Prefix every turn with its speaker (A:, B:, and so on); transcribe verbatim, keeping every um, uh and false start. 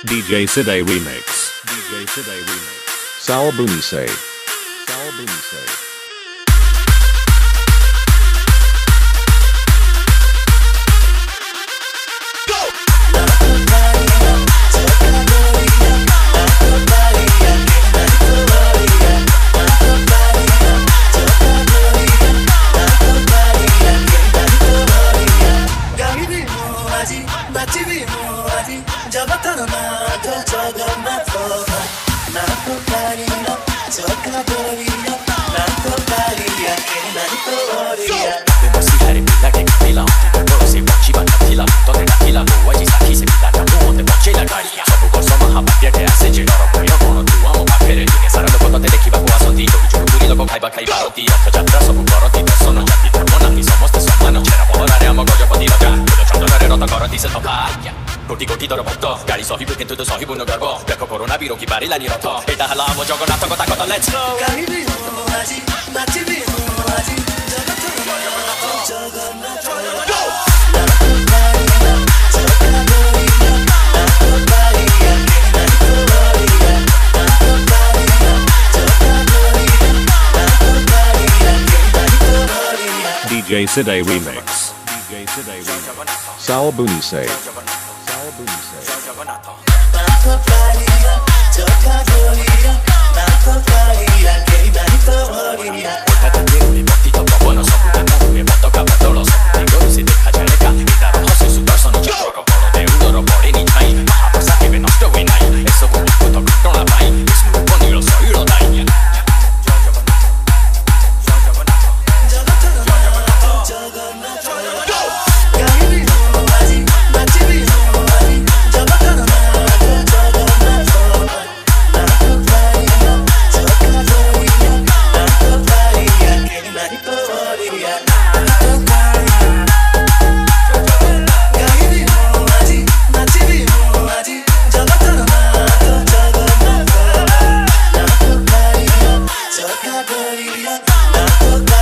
A: D J Side Remix. D J Side Remix.
B: Salabunise. Salabunise.
C: कोटि कोटि दर भक्त गाड़ी सहिबु किंतु तो सहिबु न गर्व देख कोरोना भी रोकी पारिलानी रथ एटा हला हम जगन्नाथ कथा कथा लेट्स गो गाइबी हो आजी नाचिबी हो आजी जगन्नाथ जगन्नाथ गो
A: D J Side Remix. D J Side Remix.
B: Salabunise.
C: Not